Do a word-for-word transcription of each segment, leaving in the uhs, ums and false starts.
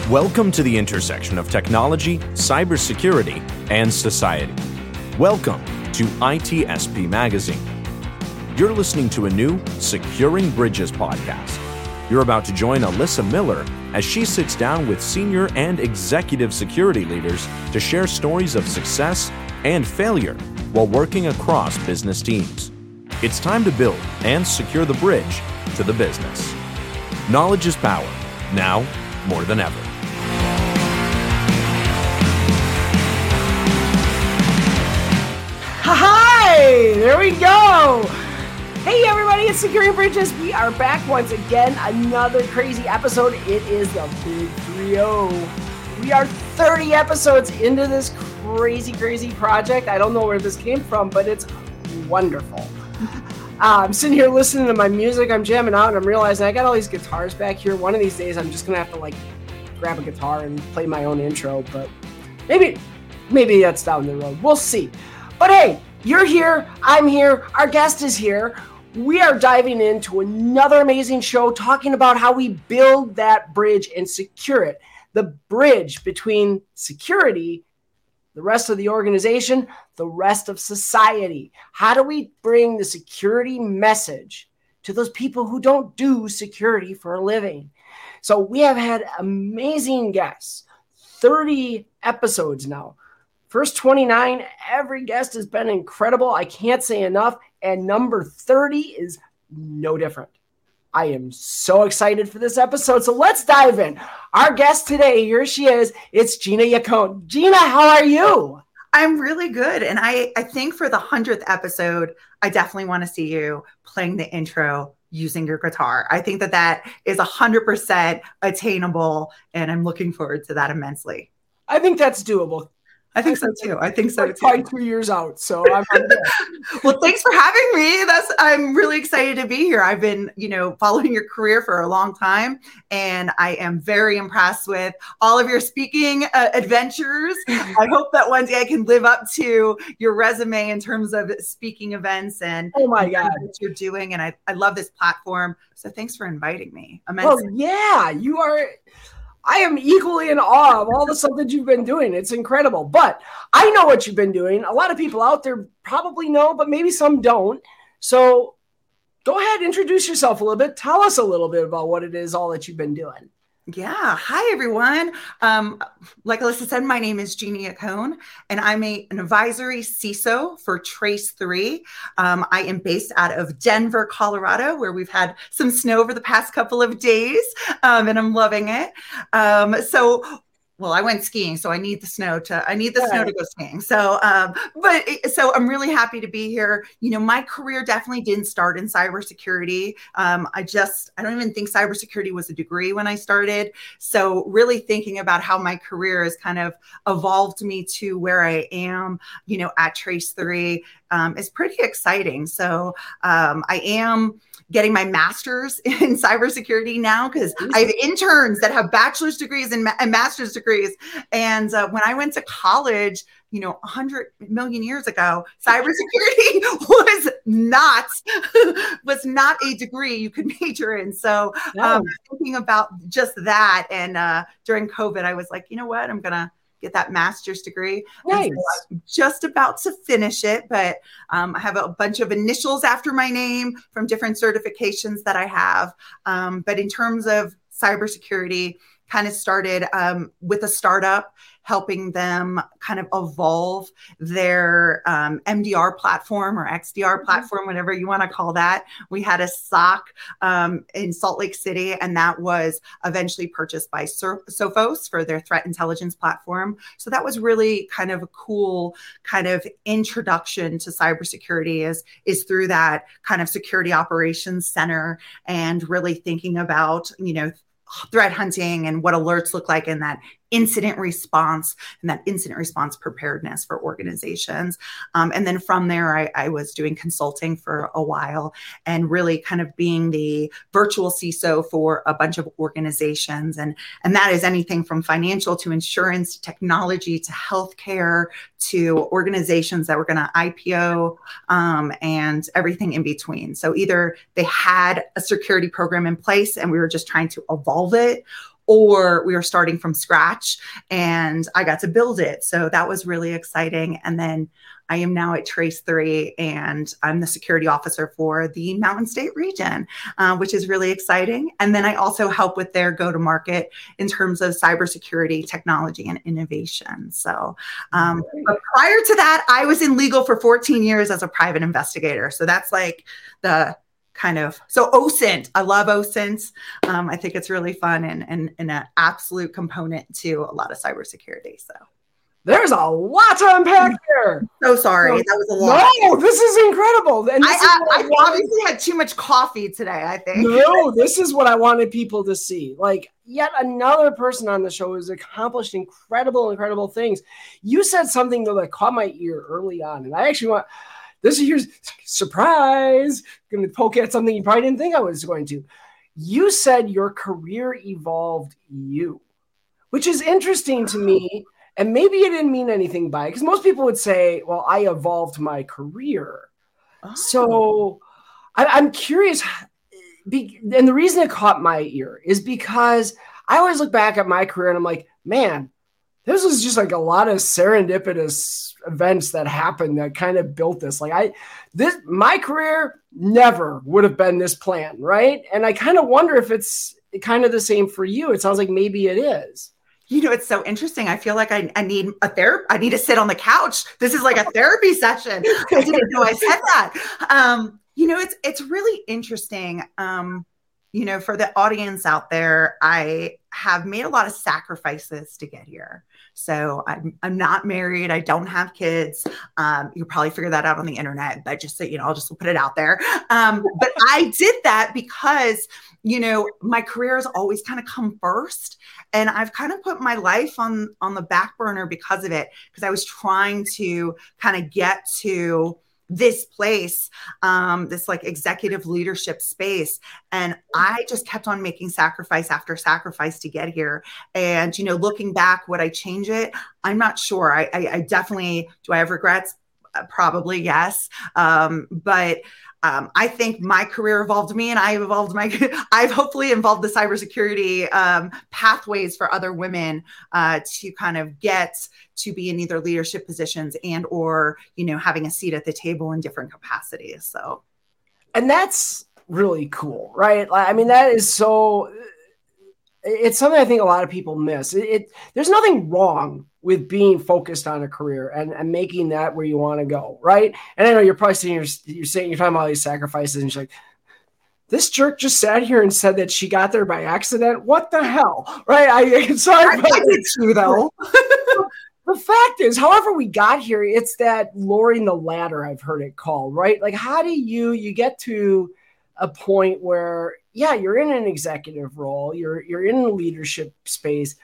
Welcome to the intersection of technology, cybersecurity, and society. Welcome to I T S P Magazine. You're listening to a new Securing Bridges podcast. You're about to join Alyssa Miller as she sits down with senior and executive security leaders to share stories of success and failure while working across business teams. It's time to build and secure the bridge to the business. Knowledge is power, now more than ever. Hi, there we go. Hey everybody, it's Securing Bridges. We are back once again, another crazy episode. It is the Big three oh. We are thirty episodes into this crazy, crazy project. I don't know where this came from, but it's wonderful. Uh, I'm sitting here listening to my music. I'm jamming out and I'm realizing I got all these guitars back here. One of these days I'm just going to have to like grab a guitar and play my own intro, but maybe, maybe that's down the road. We'll see. But hey, you're here, I'm here, our guest is here. We are diving into another amazing show talking about how we build that bridge and secure it. The bridge between security, the rest of the organization, the rest of society. How do we bring the security message to those people who don't do security for a living? So we have had amazing guests, thirty episodes now. First twenty-nine, every guest has been incredible. I can't say enough. And number thirty is no different. I am so excited for this episode. So let's dive in. Our guest today, here she is. It's Gina Yacone. Gina, how are you? I'm really good. And I, I think for the hundredth episode, I definitely want to see you playing the intro using your guitar. I think that that is one hundred percent attainable. And I'm looking forward to that immensely. I think that's doable. I think so too. I think so like too. Probably two years out. So I'm well, thanks for having me. That's I'm really excited to be here. I've been, you know, following your career for a long time, and I am very impressed with all of your speaking uh, adventures. I hope that one day I can live up to your resume in terms of speaking events and oh my god, what you're doing. And I, I love this platform. So thanks for inviting me. Well, yeah, you are. I am equally in awe of all the stuff that you've been doing. It's incredible. But I know what you've been doing. A lot of people out there probably know, but maybe some don't. So go ahead, introduce yourself a little bit. Tell us a little bit about what it is, all that you've been doing. Yeah. Hi, everyone. Um, like Alyssa said, my name is Gina Yacone, and I'm a, an advisory C I S O for Trace three. Um, I am based out of Denver, Colorado, where we've had some snow over the past couple of days, um, and I'm loving it. Um, so Well, I went skiing, so I need the snow to, I need the yeah. snow to go skiing. So, um, but, so I'm really happy to be here. You know, my career definitely didn't start in cybersecurity. Um, I just, I don't even think cybersecurity was a degree when I started. So really thinking about how my career has kind of evolved me to where I am, you know, at Trace three, um, is pretty exciting. So, um, I am getting my master's in cybersecurity now because I have interns that have bachelor's degrees and, ma- and master's degrees. And uh, when I went to college, you know, one hundred million years ago, cybersecurity was not was not a degree you could major in. So um, no. thinking about just that, and uh, during COVID, I was like, you know what, I'm gonna get that master's degree. Nice. So I'm just about to finish it, but um, I have a bunch of initials after my name from different certifications that I have. Um, but in terms of cybersecurity, kind of started um, with a startup, helping them kind of evolve their um, M D R platform or X D R platform, whatever you want to call that. We had a S O C um, in Salt Lake City, and that was eventually purchased by Sophos for their threat intelligence platform. So that was really kind of a cool kind of introduction to cybersecurity is, is through that kind of security operations center and really thinking about, you know, threat hunting and what alerts look like in that incident response and that incident response preparedness for organizations. Um, and then from there, I, I was doing consulting for a while and really kind of being the virtual C I S O for a bunch of organizations. And, and that is anything from financial to insurance, to technology, to healthcare, to organizations that were going to I P O um, and everything in between. So either they had a security program in place and we were just trying to evolve it, or we were starting from scratch and I got to build it. So that was really exciting. And then I am now at Trace three, and I'm the security officer for the Mountain State region, uh, which is really exciting. And then I also help with their go-to-market in terms of cybersecurity, technology, and innovation. So um, but prior to that, I was in legal for fourteen years as a private investigator. So that's like the kind of, so O S I N T, I love O S I N T. Um, I think it's really fun and, and, and an absolute component to a lot of cybersecurity. So. There's a lot to unpack there. So sorry. No, that was a lot. No, this is incredible. And this I, is I, I wanted, obviously had too much coffee today, I think. No, this is what I wanted people to see. Like, yet another person on the show who's accomplished incredible, incredible things. You said something though that caught my ear early on. And I actually want, this is your surprise. I'm going to poke at something you probably didn't think I was going to. You said your career evolved you, which is interesting to me. And maybe you didn't mean anything by it, because most people would say, well, I evolved my career. Oh. So I, I'm curious. Be, and the reason it caught my ear is because I always look back at my career and I'm like, man, this was just like a lot of serendipitous events that happened that kind of built this. Like I, this, my career never would have been this plan. Right. And I kind of wonder if it's kind of the same for you. It sounds like maybe it is. You know, it's so interesting. I feel like I, I need a therapy. I need to sit on the couch. This is like a therapy session. I didn't know I said that. Um, you know, it's it's really interesting. Um, you know, for the audience out there, I have made a lot of sacrifices to get here. So I'm, I'm not married. I don't have kids. Um, you'll probably figure that out on the internet, but just so you know, I'll just put it out there. Um, but I did that because, you know, my career has always kind of come first. And I've kind of put my life on, on the back burner because of it, because I was trying to kind of get to this place, um, this like executive leadership space. And I just kept on making sacrifice after sacrifice to get here. And, you know, looking back, would I change it? I'm not sure. I, I, I definitely, do I have regrets? Uh, probably, yes. Um, but Um, I think my career evolved me, and I've evolved my, I've hopefully involved the cybersecurity um, pathways for other women uh, to kind of get to be in either leadership positions and, or, you know, having a seat at the table in different capacities. So. And that's really cool, right? I mean, that is so, it's something I think a lot of people miss. It, it there's nothing wrong with being focused on a career and, and making that where you want to go, right? And I know you're probably saying, you're, you're saying, you're talking about all these sacrifices, and you're like, this jerk just sat here and said that she got there by accident. What the hell, right? I, I'm sorry, but it's true though. The fact is, however we got here, it's that lowering the ladder, I've heard it called, right? Like, how do you, you get to a point where, yeah, you're in an executive role, you're, you're in a leadership space.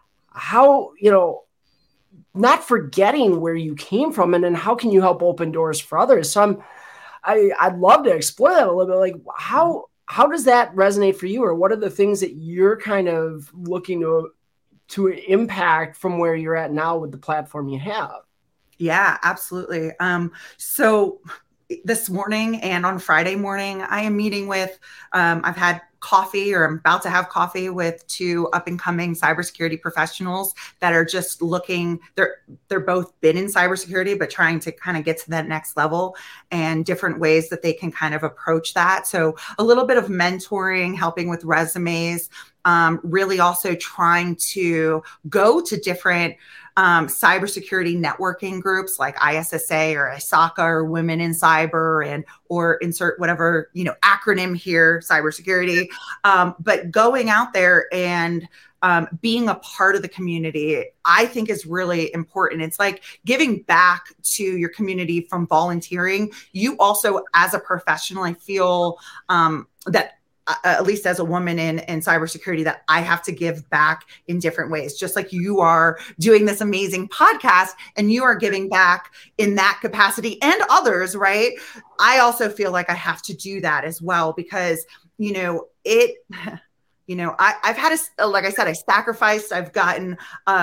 How, you know, not forgetting where you came from, and then how can you help open doors for others? So I'm, I, I'd love to explore that a little bit. Like how, how does that resonate for you? Or what are the things that you're kind of looking to, to impact from where you're at now with the platform you have? Yeah, absolutely. Um, so this morning and on Friday morning, I am meeting with, um, I've had coffee, or I'm about to have coffee with two up and coming cybersecurity professionals that are just looking, they're, they're both been in cybersecurity, but trying to kind of get to that next level and different ways that they can kind of approach that. So a little bit of mentoring, helping with resumes, um, really also trying to go to different Um, cybersecurity networking groups like I S S A or I S A C A or Women in Cyber, and or insert whatever, you know, acronym here, cybersecurity. Um, but going out there and um, being a part of the community, I think is really important. It's like giving back to your community from volunteering. You also, as a professional, I feel um, that Uh, at least as a woman in, in cybersecurity, that I have to give back in different ways, just like you are doing this amazing podcast and you are giving back in that capacity and others, right? I also feel like I have to do that as well, because, you know, it, you know, I, I've had, a, like I said, I sacrificed, I've gotten uh,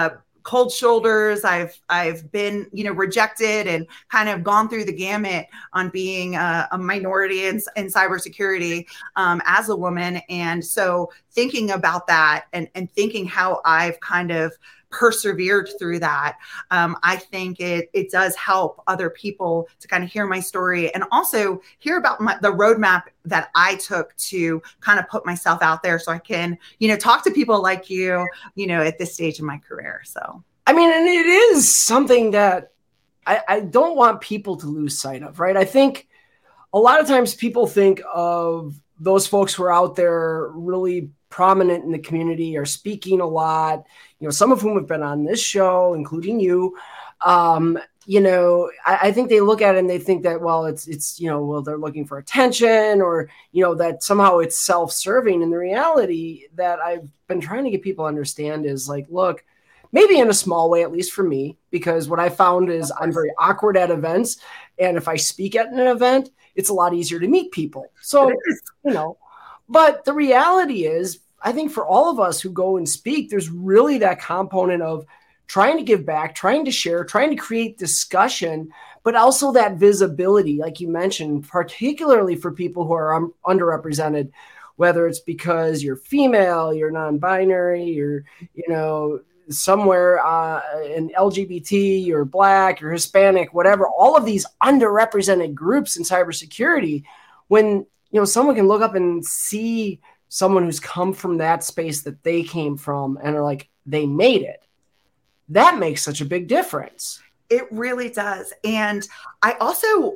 cold shoulders. I've I've been, you know, rejected and kind of gone through the gamut on being a, a minority in, in cybersecurity um, as a woman. And so thinking about that and, and thinking how I've kind of persevered through that, um, I think it it does help other people to kind of hear my story and also hear about my, the roadmap that I took to kind of put myself out there so I can, you know, talk to people like you, you know, at this stage in my career. So, I mean, and it is something that I, I don't want people to lose sight of, right? I think a lot of times people think of those folks who are out there really prominent in the community, are speaking a lot, you know, some of whom have been on this show, including you. Um, you know, I, I think they look at it and they think that, well, it's, it's, you know, well, they're looking for attention or, you know, that somehow it's self-serving. And the reality that I've been trying to get people to understand is like, look, maybe in a small way, at least for me, because what I found is I'm very awkward at events. And if I speak at an event, it's a lot easier to meet people. So, you know, but the reality is, I think for all of us who go and speak, there's really that component of trying to give back, trying to share, trying to create discussion, but also that visibility, like you mentioned, particularly for people who are um, underrepresented, whether it's because you're female, you're non-binary, you're, you know, somewhere uh, in L G B T, you're Black, you're Hispanic, whatever, all of these underrepresented groups in cybersecurity, when, you know, someone can look up and see someone who's come from that space that they came from and are like, they made it. That makes such a big difference. It really does. And I also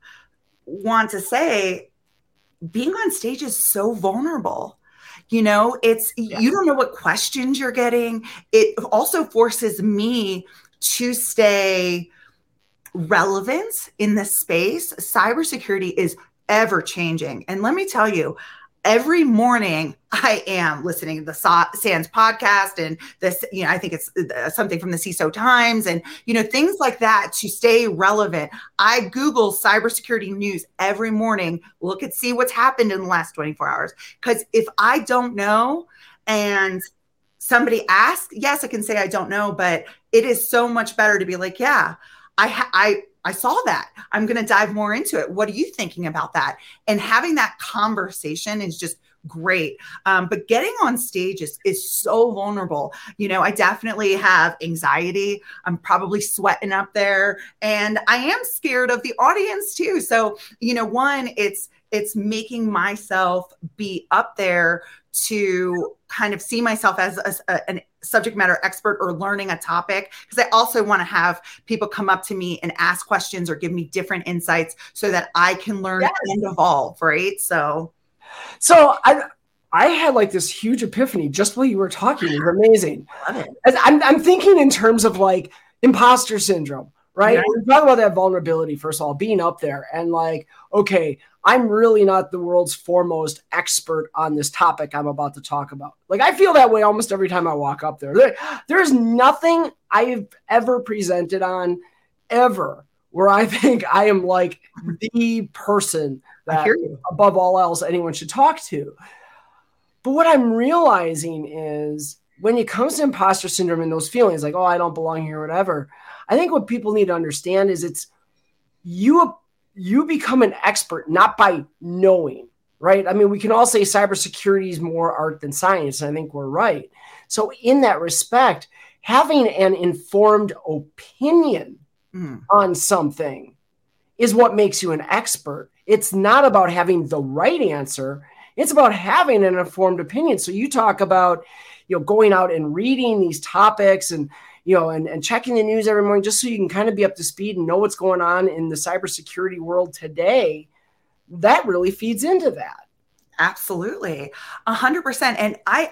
want to say, being on stage is so vulnerable. You know, it's, yeah. You don't know what questions you're getting. It also forces me to stay relevant in this space. Cybersecurity is ever changing. And let me tell you, every morning I am listening to the SANS podcast and this, you know, I think it's something from the C I S O Times and, you know, things like that to stay relevant. I Google cybersecurity news every morning, look at, see what's happened in the last twenty-four hours. Because if I don't know and somebody asks, yes, I can say I don't know, but it is so much better to be like, yeah, I, ha- I, I saw that. I'm going to dive more into it. What are you thinking about that? And having that conversation is just great. Um, but getting on stage is, is so vulnerable. You know, I definitely have anxiety. I'm probably sweating up there and I am scared of the audience too. So, you know, one, it's, it's making myself be up there to kind of see myself as a, a, an subject matter expert or learning a topic. Because I also want to have people come up to me and ask questions or give me different insights so that I can learn yes. and evolve. Right. So, so I, I had like this huge epiphany just while you were talking. It was amazing. I'm, I'm thinking in terms of like imposter syndrome, right? Yeah. We talk about that vulnerability, first of all, being up there and like, okay, I'm really not the world's foremost expert on this topic I'm about to talk about. Like, I feel that way almost every time I walk up there. there there's nothing I've ever presented on ever where I think I am like the person that above all else anyone should talk to. But what I'm realizing is when it comes to imposter syndrome and those feelings like, oh, I don't belong here, or whatever, I think what people need to understand is it's you you become an expert not by knowing, right? I mean, we can all say cybersecurity is more art than science, and I think we're right. So in that respect, having an informed opinion mm. on something is what makes you an expert. It's not about having the right answer. It's about having an informed opinion. So you talk about, you know, going out and reading these topics and, you know, and, and checking the news every morning just so you can kind of be up to speed and know what's going on in the cybersecurity world today. That really feeds into that. Absolutely. A hundred percent. And I,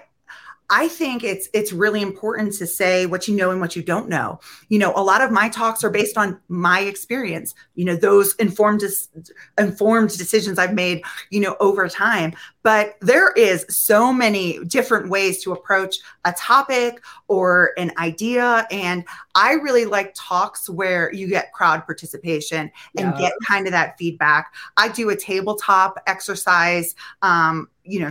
I think it's it's really important to say what you know and what you don't know. You know, a lot of my talks are based on my experience, you know, those informed informed decisions I've made, you know, over time. But there is so many different ways to approach a topic or an idea. And I really like talks where you get crowd participation and yeah. get kind of that feedback. I do a tabletop exercise, um, you know,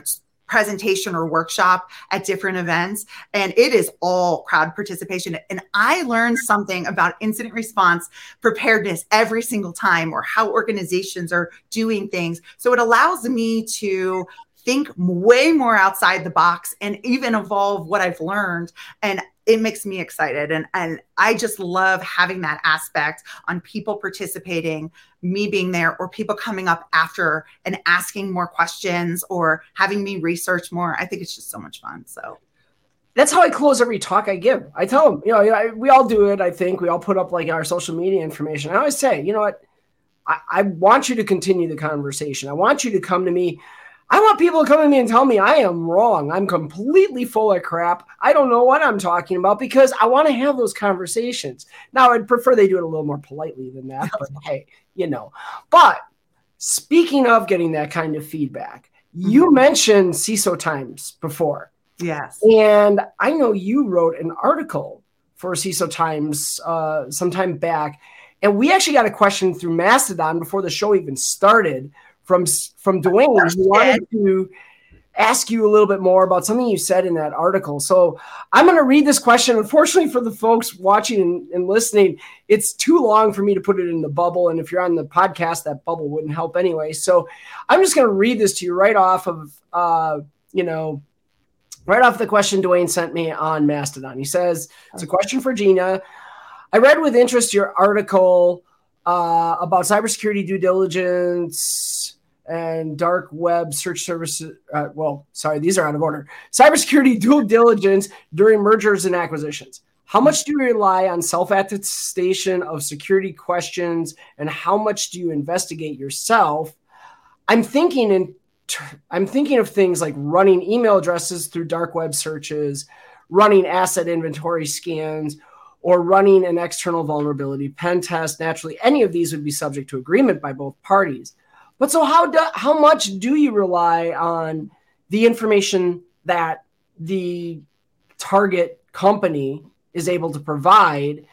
presentation or workshop at different events, and it is all crowd participation. And I learned something about incident response preparedness every single time, or how organizations are doing things. So it allows me to think way more outside the box and even evolve what I've learned. And it makes me excited. And, and I just love having that aspect on people participating, me being there, or people coming up after and asking more questions or having me research more. I think it's just so much fun. So that's how I close every talk I give. I tell them, you know, I, we all do it. I think we all put up like our social media information. I always say, you know what, I, I want you to continue the conversation. I want you to come to me. I want people to come to me and tell me I am wrong. I'm completely full of crap. I don't know what I'm talking about, because I want to have those conversations. Now, I'd prefer they do it a little more politely than that, but hey, you know. But speaking of getting that kind of feedback, mm-hmm. you mentioned C I S O Times before. Yes. And I know you wrote an article for C I S O Times uh, some time back. And we actually got a question through Mastodon before the show even started from from Dwayne, who wanted to ask you a little bit more about something you said in that article. So I'm going to read this question. Unfortunately for the folks watching and, and listening, it's too long for me to put it in the bubble. And if you're on the podcast, that bubble wouldn't help anyway. So I'm just going to read this to you right off of, uh, you know, right off the question Dwayne sent me on Mastodon. He says, it's a question for Gina. I read with interest your article uh, about cybersecurity due diligence and dark web search services. Uh, well, sorry, these are out of order. Cybersecurity due diligence during mergers and acquisitions. How much do you rely on self-attestation of security questions, and how much do you investigate yourself? I'm thinking in I'm thinking of things like running email addresses through dark web searches, running asset inventory scans, or running an external vulnerability pen test. Naturally, any of these would be subject to agreement by both parties. But so how do, how much do you rely on the information that the target company is able to provide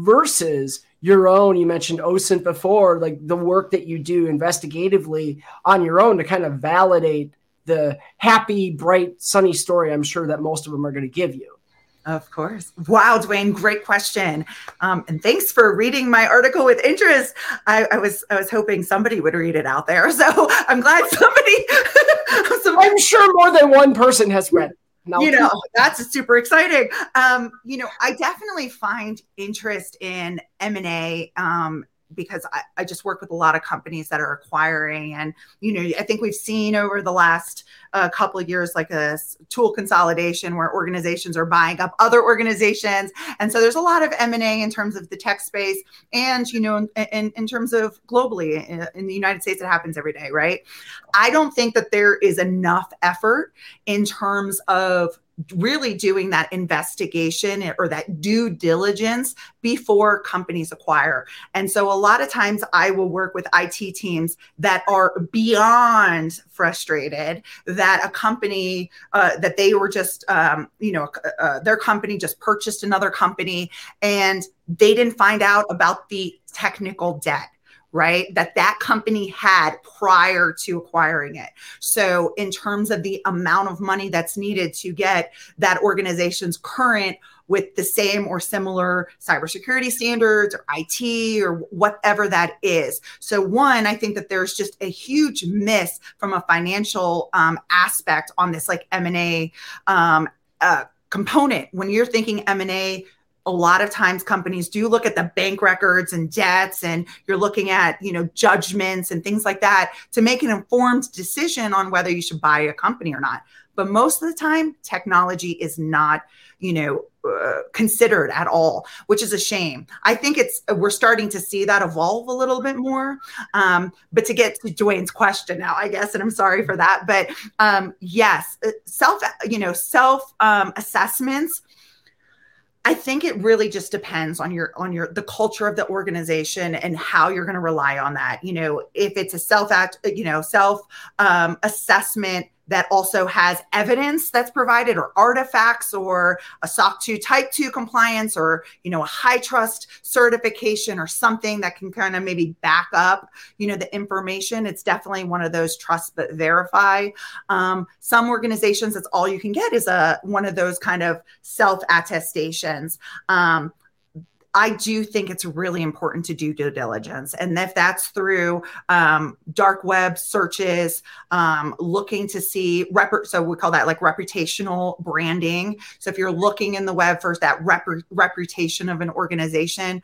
versus your own? You mentioned O S I N T before, like the work that you do investigatively on your own to kind of validate the happy, bright, sunny story I'm sure that most of them are going to give you. Of course. Wow, Dwayne, great question. Um, and thanks for reading my article with interest. I, I was I was hoping somebody would read it out there. So I'm glad somebody, somebody I'm sure more than one person has read it. No. You know, that's super exciting. Um, you know, I definitely find interest in M and A um, because I, I just work with a lot of companies that are acquiring. And, you know, I think we've seen over the last uh, couple of years, like a tool consolidation where organizations are buying up other organizations. And so there's a lot of M and A in terms of the tech space and, you know, in, in, in terms of globally in, in the United States, it happens every day, right? I don't think that there is enough effort in terms of really doing that investigation or that due diligence before companies acquire. And so a lot of times I will work with I T teams that are beyond frustrated that a company, uh, that they were just, um, you know, uh, their company just purchased another company and they didn't find out about the technical debt, right? That that company had prior to acquiring it. So in terms of the amount of money that's needed to get that organization's current with the same or similar cybersecurity standards or I T or whatever that is. So one, I think that there's just a huge miss from a financial um, aspect on this like M and A um, uh, component. When you're thinking M and A, a lot of times companies do look at the bank records and debts, and you're looking at, you know, judgments and things like that to make an informed decision on whether you should buy a company or not. But most of the time, technology is not, you know, uh, considered at all, which is a shame. I think it's, we're starting to see that evolve a little bit more. Um, but to get to Dwayne's question now, I guess, and I'm sorry for that, but um, yes, self, you know, self um, assessments. I think it really just depends on your, on your, the culture of the organization and how you're going to rely on that. You know, if it's a self act, you know, self um, assessment that also has evidence that's provided, or artifacts, or a S O C two type two compliance, or, you know, a HITRUST certification, or something that can kind of maybe back up, you know, the information. It's definitely one of those trust but verify. Um, some organizations, that's all you can get is a one of those kind of self attestations. Um, I do think it's really important to do due diligence. And if that's through um, dark web searches, um, looking to see, rep- so we call that like reputational branding. So if you're looking in the web for that rep- reputation of an organization,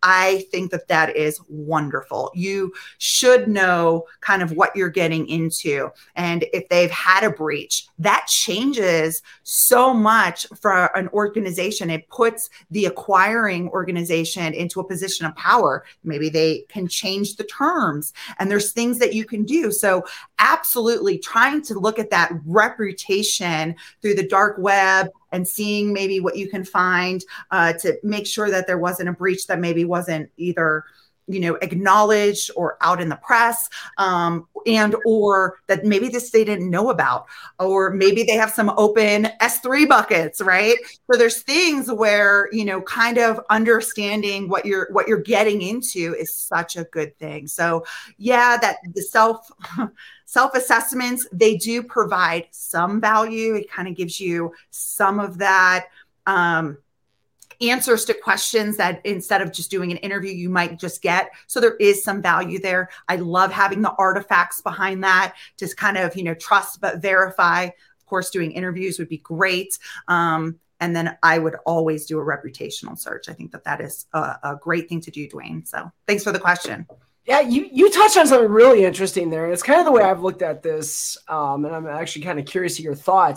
I think that that is wonderful. You should know kind of what you're getting into. And if they've had a breach, that changes so much for an organization. It puts the acquiring organization into a position of power. Maybe they can change the terms, and there's things that you can do. So absolutely trying to look at that reputation through the dark web and seeing maybe what you can find uh, to make sure that there wasn't a breach that maybe wasn't either, you know, acknowledged or out in the press, um, and or that maybe this they didn't know about, or maybe they have some open S three buckets, right? So there's things where, you know, kind of understanding what you're what you're getting into is such a good thing. So yeah, that the self self-assessments, they do provide some value. It kind of gives you some of that um, answers to questions that instead of just doing an interview, you might just get. So there is some value there. I love having the artifacts behind that, just kind of, you know, trust but verify. Of course, doing interviews would be great. Um, and then I would always do a reputational search. I think that that is a, a great thing to do, Dwayne. So thanks for the question. Yeah, you, you touched on something really interesting there. It's kind of the way I've looked at this, um, and I'm actually kind of curious of your thoughts.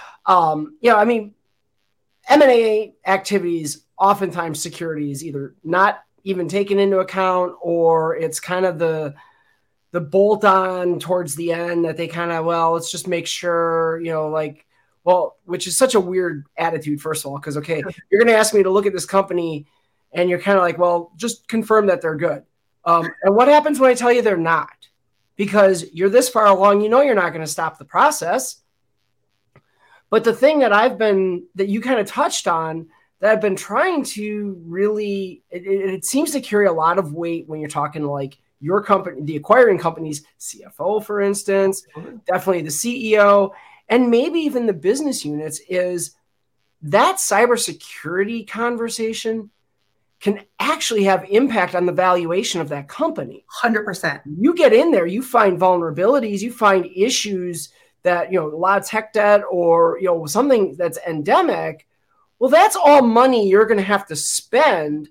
Um, you know, I mean, M and A activities, oftentimes security is either not even taken into account, or it's kind of the the bolt on towards the end that they kind of, well, let's just make sure, you know, like, well, which is such a weird attitude, first of all, because, okay, you're going to ask me to look at this company and you're kind of like, well, just confirm that they're good. Um, and what happens when I tell you they're not? Because you're this far along, you know you're not going to stop the process. But the thing that I've been, that you kind of touched on, that I've been trying to really, it, it seems to carry a lot of weight when you're talking to like your company, the acquiring company's C F O, for instance, mm-hmm. definitely the C E O, and maybe even the business units, is that cybersecurity conversation can actually have impact on the valuation of that company. one hundred percent. You get in there, you find vulnerabilities, you find issues that, you know, a lot of tech debt, or, you know, something that's endemic. Well, that's all money you're going to have to spend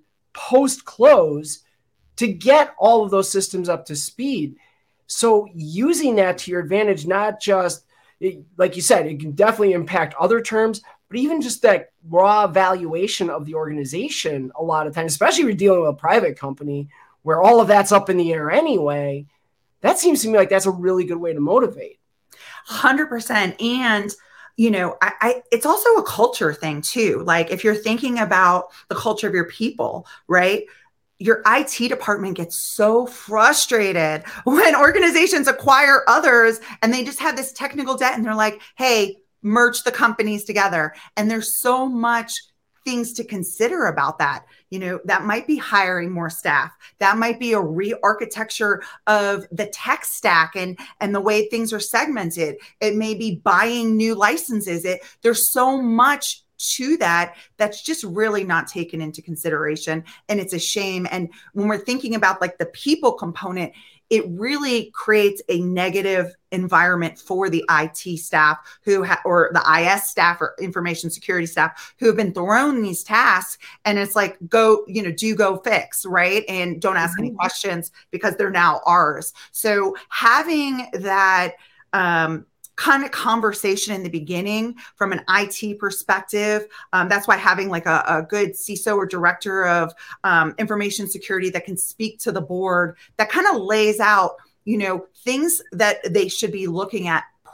post-close to get all of those systems up to speed. So using that to your advantage, not just, like you said, it can definitely impact other terms, but even just that raw valuation of the organization a lot of times, especially if you're dealing with a private company where all of that's up in the air anyway, that seems to me like that's a really good way to motivate. one hundred percent. And, you know, I, I, it's also a culture thing too. Like if you're thinking about the culture of your people, right? Your I T department gets so frustrated when organizations acquire others and they just have this technical debt and they're like, hey, merge the companies together. And there's so much things to consider about that. You know, that might be hiring more staff. That might be a re-architecture of the tech stack and, and the way things are segmented. It may be buying new licenses. It, there's so much to that that's just really not taken into consideration. And it's a shame. And when we're thinking about like the people component, it really creates a negative environment for the I T staff who ha- or the I S staff or information security staff who have been thrown these tasks. And it's like, go, you know, do go fix, right? And don't ask mm-hmm. any questions because they're now ours. So having that, um, kind of conversation in the beginning from an I T perspective. Um, that's why having like a, a good C I S O or director of um, information security that can speak to the board, that kind of lays out, you know, things that they should be looking at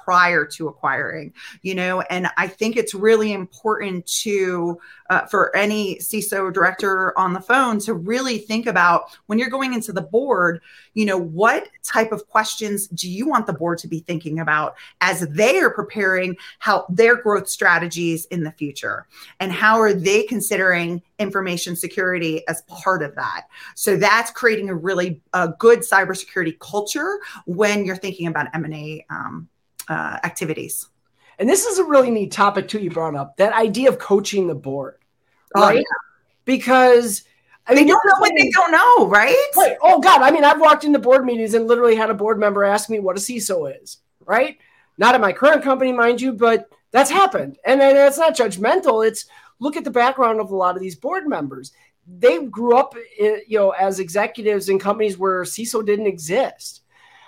prior to acquiring, you know, and I think it's really important to, uh, for any C I S O director on the phone to really think about when you're going into the board, you know, what type of questions do you want the board to be thinking about as they are preparing how their growth strategies in the future, and how are they considering information security as part of that? So that's creating a really uh, good cybersecurity culture when you're thinking about M and A um, uh, activities. And this is a really neat topic too, you brought up, that idea of coaching the board, right? Oh, yeah. Because I they mean, don't know what they don't know, right? Right. Oh God. I mean, I've walked into board meetings and literally had a board member ask me what a C I S O is, right? Not at my current company, mind you, but that's happened. And then it's not judgmental. It's look at the background of a lot of these board members. They grew up, in, you know, as executives in companies where C I S O didn't exist.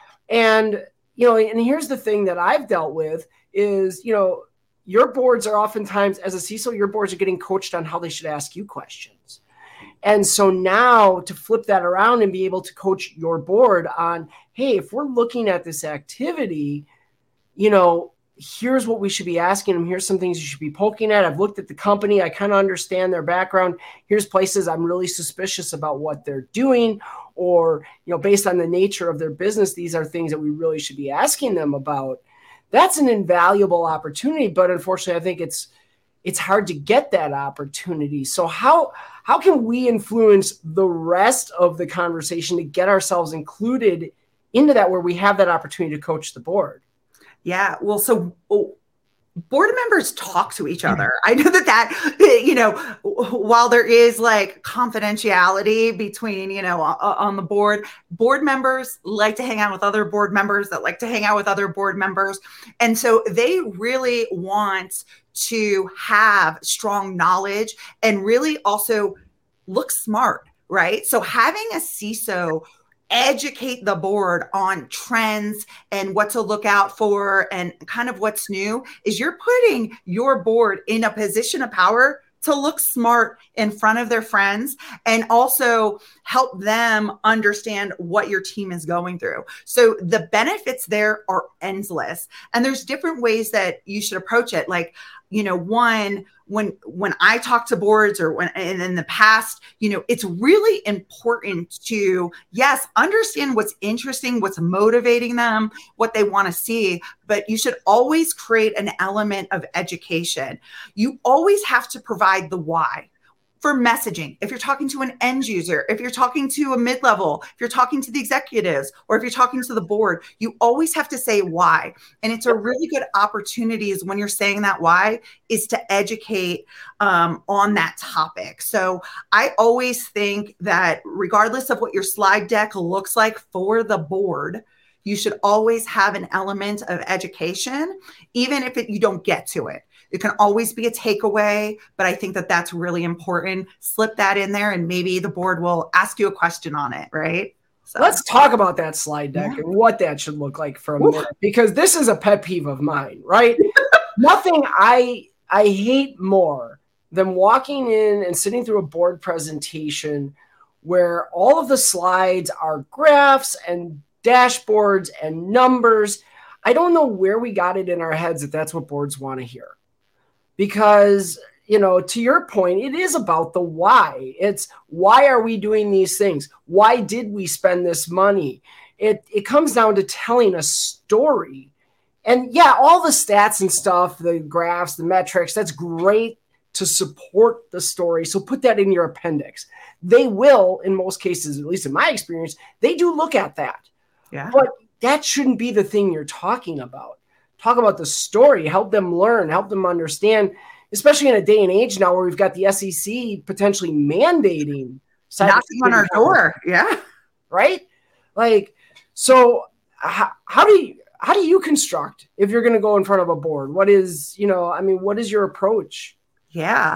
And, you know, and here's the thing that I've dealt with is, you know, your boards are oftentimes, as a C I S O, your boards are getting coached on how they should ask you questions. And so now to flip that around and be able to coach your board on, hey, if we're looking at this activity, you know, here's what we should be asking them. Here's some things you should be poking at. I've looked at the company. I kind of understand their background. Here's places I'm really suspicious about what they're doing, or, you know, based on the nature of their business, these are things that we really should be asking them about. That's an invaluable opportunity, but unfortunately, I think it's it's hard to get that opportunity. So how how can we influence the rest of the conversation to get ourselves included into that, where we have that opportunity to coach the board? Yeah, well, so oh, board members talk to each other. I know that that, you know, while there is like confidentiality between, you know, on the board, board members like to hang out with other board members that like to hang out with other board members. And so they really want to have strong knowledge and really also look smart, right? So having a C I S O educate the board on trends and what to look out for and kind of what's new is you're putting your board in a position of power to look smart in front of their friends and also help them understand what your team is going through. So the benefits there are endless. And there's different ways that you should approach it. Like, you know, one, when when I talk to boards or when and in the past, you know, it's really important to, yes, understand what's interesting, what's motivating them, what they want to see, but you should always create an element of education. You always have to provide the why. For messaging, if you're talking to an end user, if you're talking to a mid-level, if you're talking to the executives, or if you're talking to the board, you always have to say why. And it's a really good opportunity is when you're saying that why is to educate um, on that topic. So I always think that regardless of what your slide deck looks like for the board, you should always have an element of education, even if it, you don't get to it. It can always be a takeaway, but I think that that's really important. Slip that in there and maybe the board will ask you a question on it, right? So let's talk about that slide deck yeah. and what that should look like for a Oof. minute, because this is a pet peeve of mine, right? Nothing I I hate more than walking in and sitting through a board presentation where all of the slides are graphs and dashboards and numbers. I don't know where we got it in our heads that that's what boards want to hear. Because, you know, to your point, it is about the why. It's why are we doing these things? Why did we spend this money? It it comes down to telling a story. And yeah, all the stats and stuff, the graphs, the metrics, that's great to support the story. So put that in your appendix. They will, in most cases, at least in my experience, they do look at that. Yeah. But that shouldn't be the thing you're talking about. Talk about the story, help them learn, help them understand, especially in a day and age now where we've got the S E C potentially mandating knocking on our door. Yeah. Right? Like, so how, how do you, how do you construct if you're going to go in front of a board? What is, you know, I mean, what is your approach? Yeah.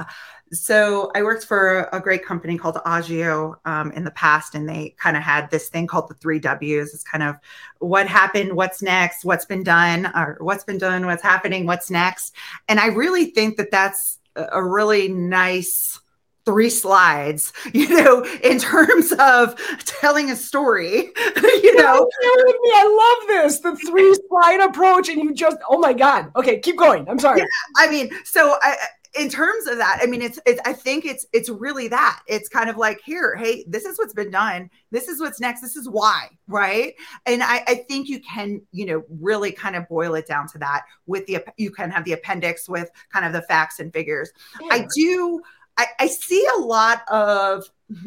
So I worked for a great company called Agio um, in the past, and they kind of had this thing called the three W's. It's kind of what happened, what's next, what's been done, or what's been done, what's happening, what's next. And I really think that that's a really nice three slides, you know, in terms of telling a story, you know. You're with me. I love this, the three slide approach. And you just, oh my God. Okay, keep going. I'm sorry. Yeah, I mean, so I, in terms of that, I mean, it's, it's, I think it's, it's really that. It's kind of like, here, hey, this is what's been done. This is what's next. This is why, right? And I, I think you can, you know, really kind of boil it down to that with the, you can have the appendix with kind of the facts and figures. Yeah. I do, I, I see a lot of,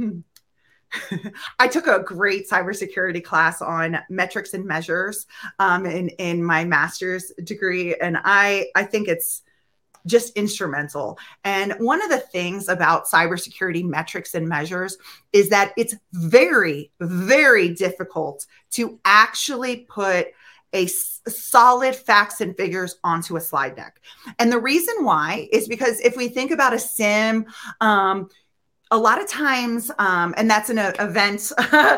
I took a great cybersecurity class on metrics and measures um, in, in my master's degree. And I, I think it's just instrumental. And one of the things about cybersecurity metrics and measures is that it's very, very difficult to actually put a s- solid facts and figures onto a slide deck. And the reason why is because if we think about a SIM, um, a lot of times, um, and that's an uh, event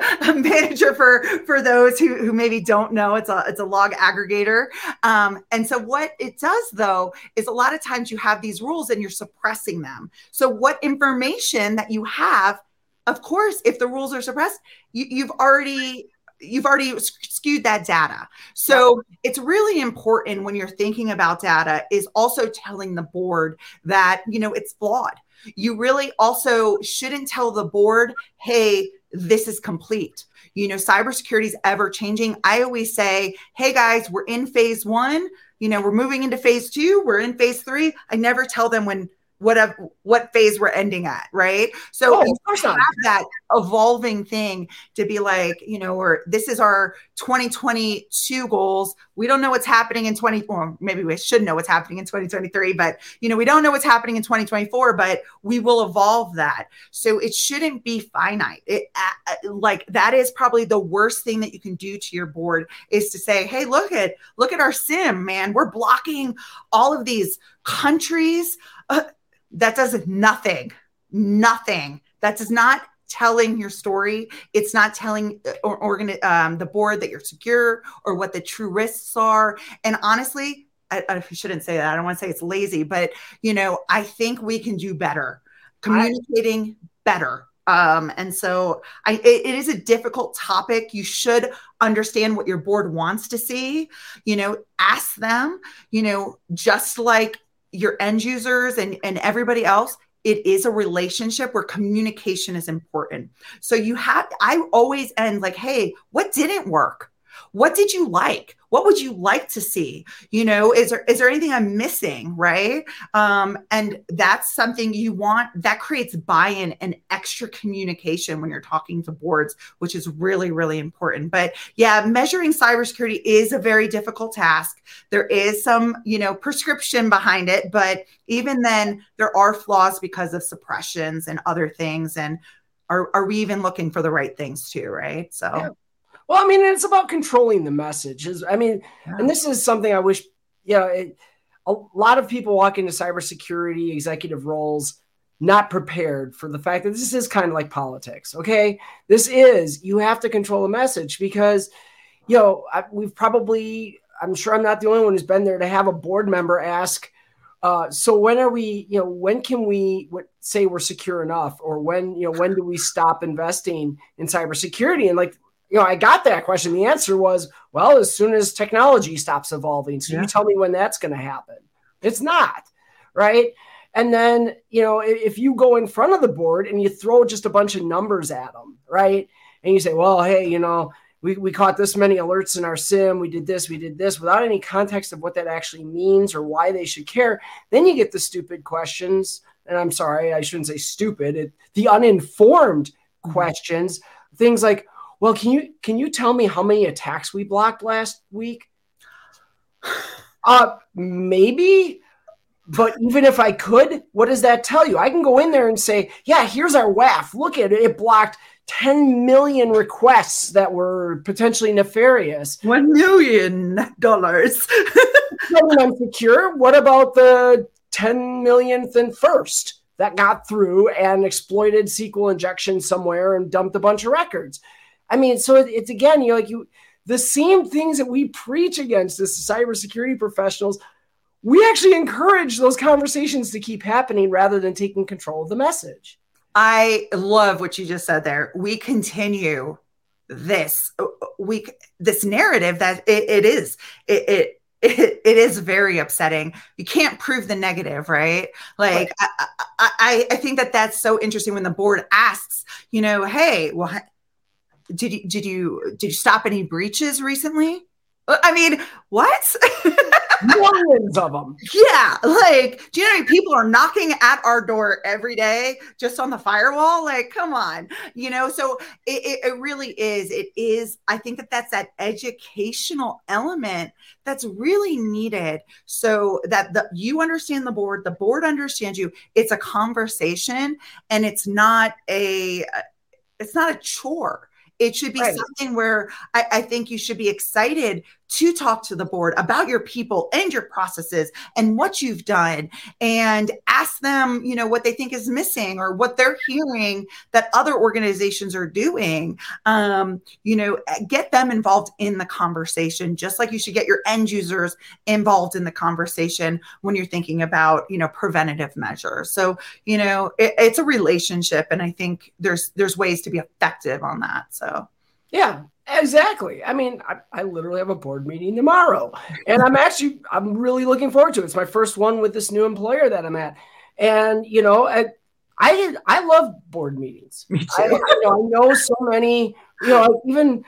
manager for, for those who, who maybe don't know, it's a, it's a log aggregator. Um, and so what it does though, is a lot of times you have these rules and you're suppressing them. So what information that you have, of course, if the rules are suppressed, you, you've already You've already skewed that data. So it's really important when you're thinking about data is also telling the board that, you know, it's flawed. You really also shouldn't tell the board, hey, this is complete. You know, cybersecurity is ever changing. I always say, hey guys, we're in phase one, you know, we're moving into phase two, we're in phase three. I never tell them when What, what phase we're ending at, right? So oh, you have that evolving thing to be like, you know, or this is our twenty twenty-two goals. We don't know what's happening in twenty, or maybe we should know what's happening in twenty twenty-three, but you know, we don't know what's happening in twenty twenty-four, but we will evolve that. So it shouldn't be finite. It uh, like that is probably the worst thing that you can do to your board is to say, hey, look at look at our SIM, man. We're blocking all of these countries. Uh, That does nothing, nothing. That does not telling your story. It's not telling or, or um, the board that you're secure or what the true risks are. And honestly, I, I shouldn't say that. I don't want to say it's lazy, but you know, I think we can do better, communicating I, better. Um, and so I, it, it is a difficult topic. You should understand what your board wants to see, you know, ask them, you know, just like your end users and, and everybody else, it is a relationship where communication is important. So you have, I always end like, hey, what didn't work? What did you like? What would you like to see? You know, is there, is there anything I'm missing? Right. Um, and that's something you want that creates buy-in and extra communication when you're talking to boards, which is really, really important. But yeah, measuring cybersecurity is a very difficult task. There is some, you know, prescription behind it, but even then there are flaws because of suppressions and other things. And are, are we even looking for the right things too? Right. So. Yeah. Well, I mean, it's about controlling the message. I mean, yeah. And this is something I wish, you know, it, a lot of people walk into cybersecurity executive roles not prepared for the fact that this is kind of like politics. Okay. This is, you have to control the message because, you know, I, we've probably, I'm sure I'm not the only one who's been there to have a board member ask, uh, so when are we, you know, when can we what, say we're secure enough, or when, you know, when do we stop investing in cybersecurity? And like, you know, I got that question. The answer was, well, as soon as technology stops evolving. So yeah. You tell me when that's going to happen. It's not, right? And then, you know, if you go in front of the board and you throw just a bunch of numbers at them, right? And you say, well, hey, you know, we, we caught this many alerts in our SIM. We did this, we did this without any context of what that actually means or why they should care. Then you get the stupid questions. And I'm sorry, I shouldn't say stupid. It, the uninformed mm-hmm. questions, things like, well, can you can you tell me how many attacks we blocked last week? Uh, maybe, but even if I could, what does that tell you? I can go in there and say, yeah, here's our W A F. Look at it. It blocked ten million requests that were potentially nefarious. One million dollars. I'm secure. What about the ten millionth and first that got through and exploited S Q L injection somewhere and dumped a bunch of records? I mean, so it, it's again, you know, like you, the same things that we preach against as cybersecurity professionals, we actually encourage those conversations to keep happening rather than taking control of the message. I love what you just said there. We continue this we this narrative that it, it is it, it It, it is very upsetting. You can't prove the negative, right? Like, right. I, I, I think that that's so interesting when the board asks, you know, hey, well, did you, did you, did you stop any breaches recently? I mean, what? Millions of them. Yeah. Like, do you know how many people are knocking at our door every day just on the firewall? Like, come on, you know? So it, it, it really is. It is. I think that that's that educational element that's really needed so that the, you understand the board, the board understands you. It's a conversation and it's not a, it's not a chore. It should be right. something where I, I think you should be excited to talk to the board about your people and your processes and what you've done, and ask them, you know, what they think is missing or what they're hearing that other organizations are doing. Um, you know, get them involved in the conversation, just like you should get your end users involved in the conversation when you're thinking about, you know, preventative measures. So, you know, it, it's a relationship, and I think there's there's ways to be effective on that. So, yeah. Exactly. I mean, I, I literally have a board meeting tomorrow, and I'm actually, I'm really looking forward to it. It's my first one with this new employer that I'm at. And, you know, I, I, I love board meetings. Me too. I, I, know, I know so many, you know, even,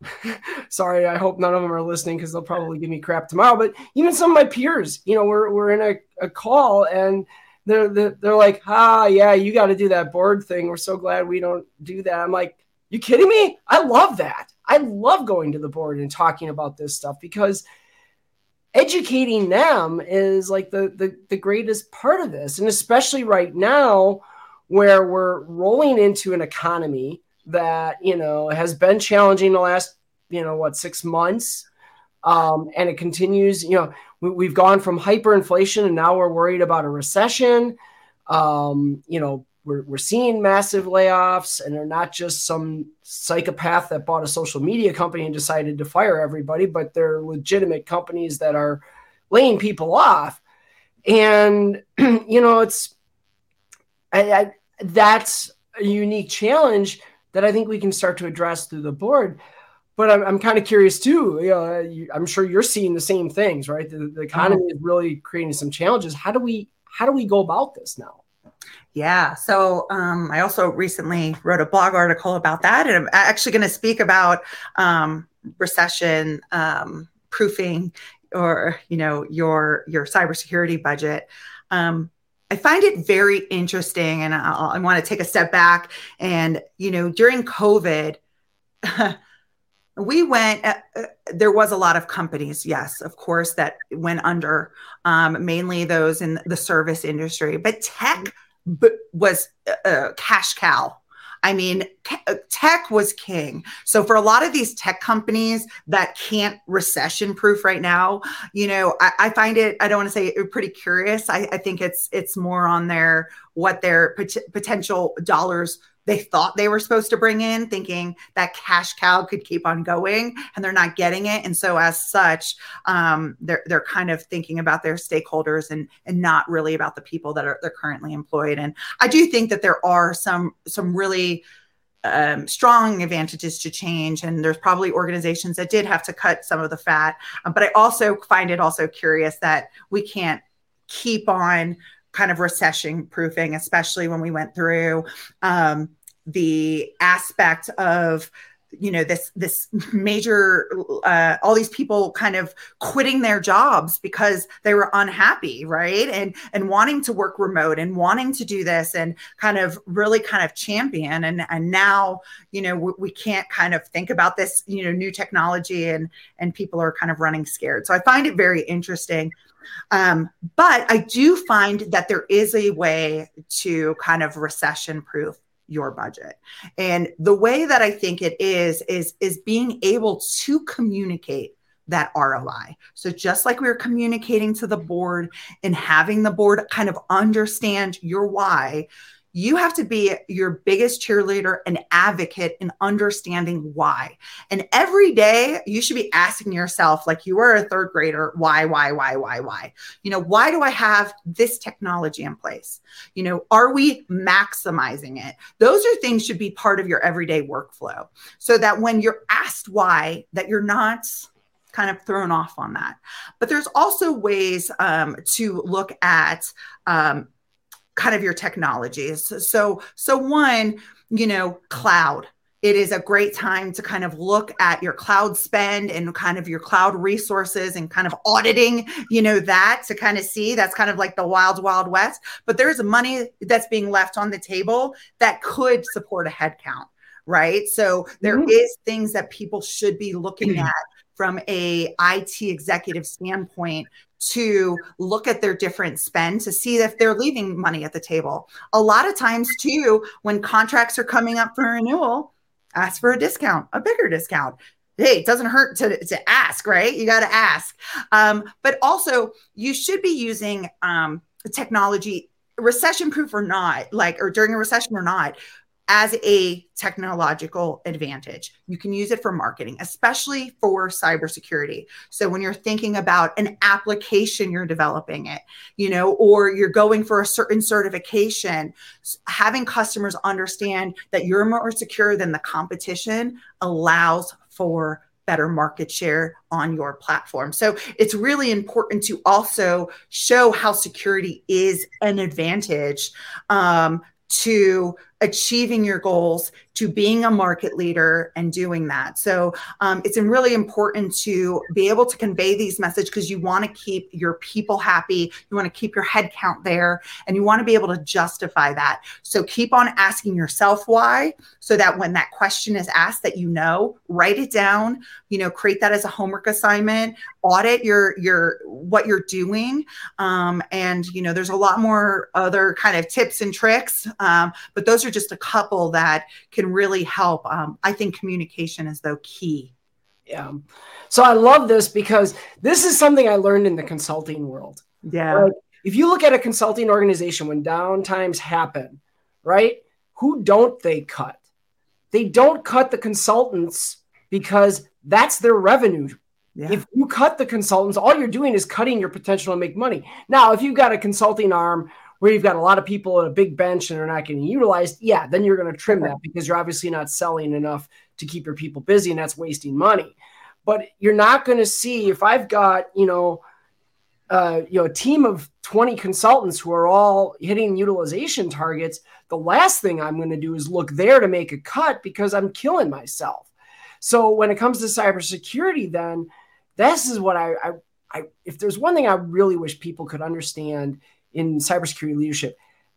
sorry, I hope none of them are listening because they'll probably give me crap tomorrow, but even some of my peers, you know, we're, we're in a, a call and they're, they're, they're like, ah, yeah, you got to do that board thing. We're so glad we don't do that. I'm like, you kidding me? I love that. I love going to the board and talking about this stuff because educating them is like the, the, the greatest part of this. And especially right now where we're rolling into an economy that, you know, has been challenging the last, you know, what, six months. Um, and it continues, you know, we, we've gone from hyperinflation and now we're worried about a recession. Um, you know, We're, we're seeing massive layoffs, and they're not just some psychopath that bought a social media company and decided to fire everybody, but they're legitimate companies that are laying people off. And, you know, it's I, I, that's a unique challenge that I think we can start to address through the board. But I'm, I'm kind of curious too. You know, you, I'm sure you're seeing the same things, right? The, the economy mm-hmm. is really creating some challenges. How do we how do we go about this now? Yeah. So um, I also recently wrote a blog article about that. And I'm actually going to speak about um, recession um, proofing or, you know, your your cybersecurity budget. Um, I find it very interesting. And I'll, I want to take a step back. And, you know, during COVID, we went, uh, uh, there was a lot of companies, yes, of course, that went under, um, mainly those in the service industry. But tech But was a cash cow. I mean, tech was king. So for a lot of these tech companies that can't recession proof right now, you know, I, I find it, I don't want to say pretty curious. I, I think it's, it's more on their, what their pot- potential dollars they thought they were supposed to bring in, thinking that cash cow could keep on going, and they're not getting it. And so as such, um, they're they're kind of thinking about their stakeholders and and not really about the people that are they're currently employed. And I do think that there are some some really um, strong advantages to change. And there's probably organizations that did have to cut some of the fat. Um, but I also find it also curious that we can't keep on kind of recession proofing, especially when we went through um, the aspect of, you know, this, this major, uh, all these people kind of quitting their jobs because they were unhappy. Right. And, and wanting to work remote and wanting to do this and kind of really kind of champion. And, and now, you know, we, we can't kind of think about this, you know, new technology and, and people are kind of running scared. So I find it very interesting. Um, but I do find that there is a way to kind of recession proof your budget. And the way that I think it is, is, is being able to communicate that R O I. So just like we were communicating to the board and having the board kind of understand your why, you have to be your biggest cheerleader and advocate in understanding why. And every day you should be asking yourself, like you are a third grader, why, why, why, why, why? You know, why do I have this technology in place? You know, are we maximizing it? Those are things should be part of your everyday workflow so that when you're asked why, that you're not kind of thrown off on that. But there's also ways um, to look at um, kind of your technologies. So, so one, you know, cloud. It is a great time to kind of look at your cloud spend and kind of your cloud resources and kind of auditing, you know, that to kind of see that's kind of like the wild, wild west. But there's money that's being left on the table that could support a headcount, right? So there mm-hmm. is things that people should be looking mm-hmm. at from a I T executive standpoint to look at their different spend to see if they're leaving money at the table. A lot of times too, when contracts are coming up for renewal, ask for a discount, a bigger discount. Hey, it doesn't hurt to, to ask, right? You got to ask. Um, but also you should be using um, technology, recession proof or not, like, or during a recession or not, as a technological advantage. You can use it for marketing, especially for cybersecurity. So when you're thinking about an application, you're developing it, you know, or you're going for a certain certification, having customers understand that you're more secure than the competition allows for better market share on your platform. So it's really important to also show how security is an advantage um, to achieving your goals, to being a market leader and doing that. So um, it's really important to be able to convey these messages because you want to keep your people happy. You want to keep your head count there and you want to be able to justify that. So keep on asking yourself why, so that when that question is asked that you know, write it down, you know, create that as a homework assignment, audit your, your, what you're doing. Um, and, you know, there's a lot more other kind of tips and tricks, um, but those are just a couple that can really help. Um, I think communication is the key. Yeah. So I love this because this is something I learned in the consulting world. Yeah. Right? If you look at a consulting organization, when down times happen, right? Who don't they cut? They don't cut the consultants because that's their revenue. Yeah. If you cut the consultants, all you're doing is cutting your potential to make money. Now, if you've got a consulting arm where you've got a lot of people on a big bench and they're not getting utilized, yeah, then you're going to trim that because you're obviously not selling enough to keep your people busy and that's wasting money. But you're not going to see, if I've got, you know, uh, you know, a team of twenty consultants who are all hitting utilization targets, the last thing I'm going to do is look there to make a cut because I'm killing myself. So when it comes to cybersecurity, then this is what I, I, I if there's one thing I really wish people could understand in cybersecurity leadership,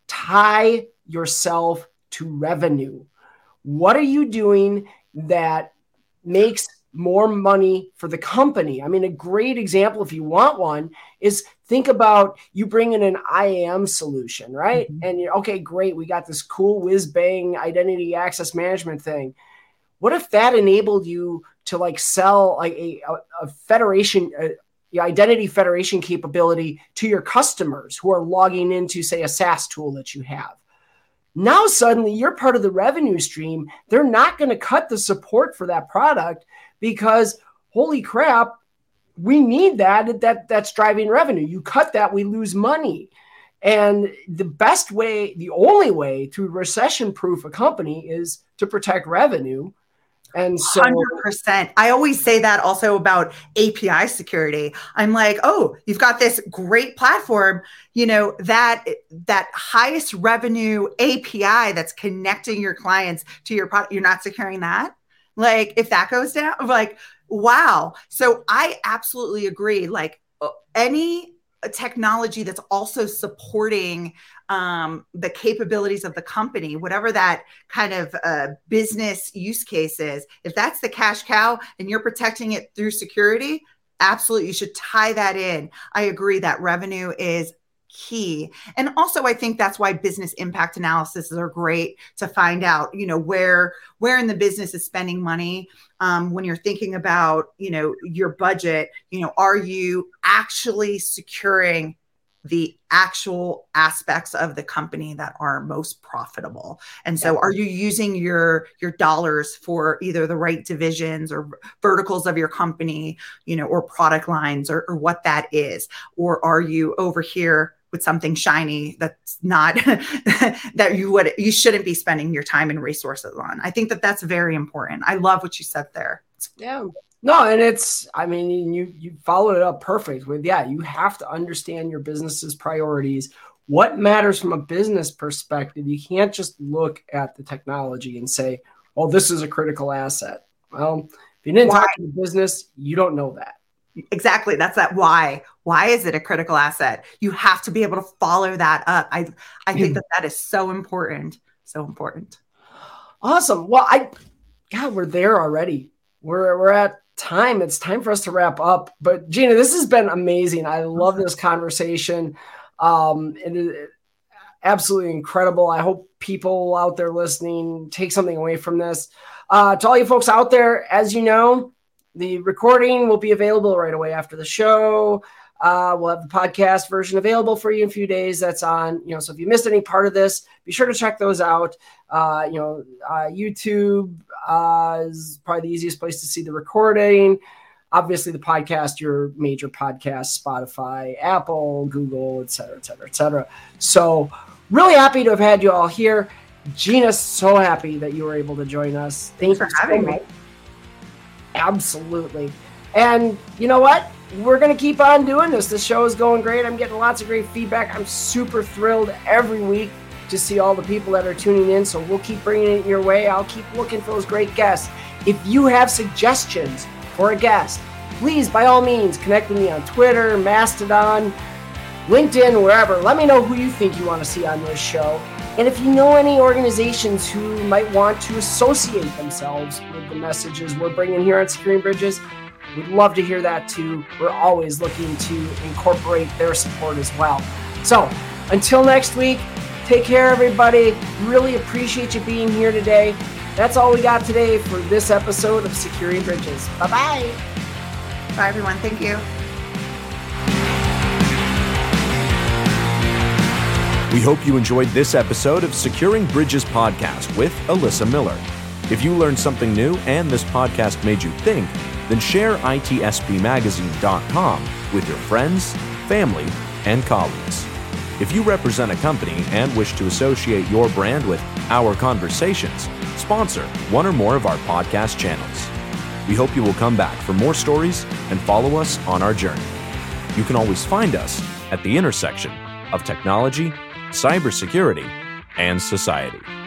tie yourself to revenue. What are you doing that makes more money for the company? I mean, a great example, if you want one, is think about you bring in an I A M solution, right? Mm-hmm. And you're, okay, great. We got this cool whiz bang identity access management thing. What if that enabled you to like sell like a, a, a federation, a, the identity federation capability to your customers who are logging into, say, a SaaS tool that you have? Now, suddenly you're part of the revenue stream. They're not going to cut the support for that product because, holy crap, we need that. That that's driving revenue. You cut that, we lose money. And the best way, the only way to recession-proof a company is to protect revenue. And so one hundred percent. I always say that also about A P I security. I'm like, oh, you've got this great platform, you know, that that highest revenue A P I that's connecting your clients to your product. You're not securing that. Like if that goes down, like, wow. So I absolutely agree. Like any technology that's also supporting um, the capabilities of the company, whatever that kind of uh, business use case is, if that's the cash cow and you're protecting it through security, absolutely, you should tie that in. I agree that revenue is key. And also, I think that's why business impact analysis are great to find out, you know, where, where in the business is spending money. Um, when you're thinking about, you know, your budget, you know, are you actually securing the actual aspects of the company that are most profitable. And so Yeah. are you using your, your dollars for either the right divisions or verticals of your company, you know, or product lines or, or what that is? Or are you over here with something shiny that's not, that you would, you shouldn't be spending your time and resources on? I think that that's very important. I love what you said there. Yeah. No, and it's, I mean, you you followed it up perfect with, yeah, you have to understand your business's priorities, what matters from a business perspective. You can't just look at the technology and say, oh, this is a critical asset. Well, if you didn't Why? talk to the business, you don't know that. Exactly. That's that why. Why is it a critical asset? You have to be able to follow that up. I I think that that is so important. So important. Awesome. Well, I, God, we're there already. We're we're at time. It's time for us to wrap up. But Gina, this has been amazing. I love this conversation. Um, it is absolutely incredible. I hope people out there listening take something away from this. Uh, to all you folks out there, as you know, the recording will be available right away after the show. Uh, we'll have the podcast version available for you in a few days. That's on, you know, so if you missed any part of this, be sure to check those out. Uh, you know, uh, YouTube uh, is probably the easiest place to see the recording. Obviously, the podcast, your major podcast, Spotify, Apple, Google, et cetera, et cetera, et cetera. So really happy to have had you all here. Gina, so happy that you were able to join us. Thank Thanks you for having so me. much. Absolutely. And you know what? We're going to keep on doing this. The show is going great. I'm getting lots of great feedback. I'm super thrilled every week to see all the people that are tuning in. So we'll keep bringing it your way. I'll keep looking for those great guests. If you have suggestions for a guest, please, by all means, connect with me on Twitter, Mastodon, LinkedIn, wherever. Let me know who you think you want to see on this show. And if you know any organizations who might want to associate themselves with the messages we're bringing here on Securing Bridges, we'd love to hear that too. We're always looking to incorporate their support as well. So until next week, take care, everybody. Really appreciate you being here today. That's all we got today for this episode of Securing Bridges. Bye-bye. Bye, everyone. Thank you. We hope you enjoyed this episode of Securing Bridges podcast with Alyssa Miller. If you learned something new and this podcast made you think, then share I T S P magazine dot com with your friends, family, and colleagues. If you represent a company and wish to associate your brand with Our Conversations, sponsor one or more of our podcast channels. We hope you will come back for more stories and follow us on our journey. You can always find us at the intersection of technology, cybersecurity, and society.